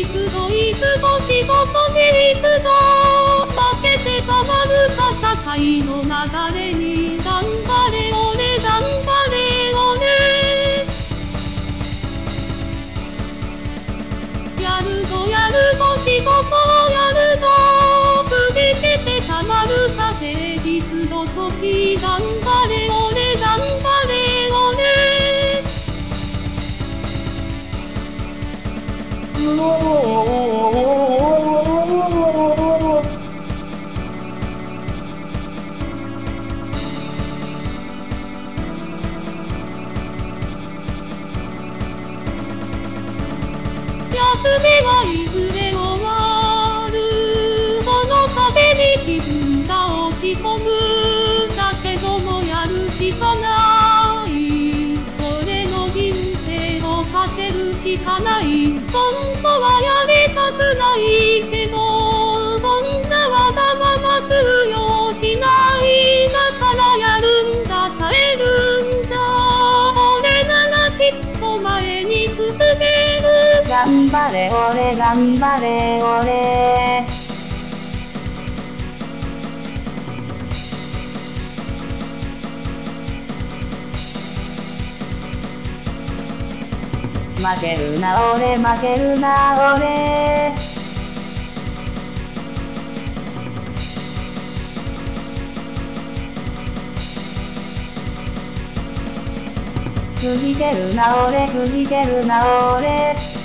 いつどいつも仕事に行くぞ。負けてたまるか社会の流れに。頑張れ俺頑張れ俺。やるぞやるぞ仕事をやるぞ。くじけてたまるか平日の時。頑張れ俺頑張れ俺。休みはいずれ終わる。この風に気分が落ち込む。だけどもやるしかない。それの人生をかけるしかない。本当はやりたくないけど、こんなわがまま通用しない。だからやるんだ耐えるんだ。俺ならきっと前に進める。 頑張れ俺頑張れ俺。負けるな俺負けるな俺。くじけるな俺くじけるな俺。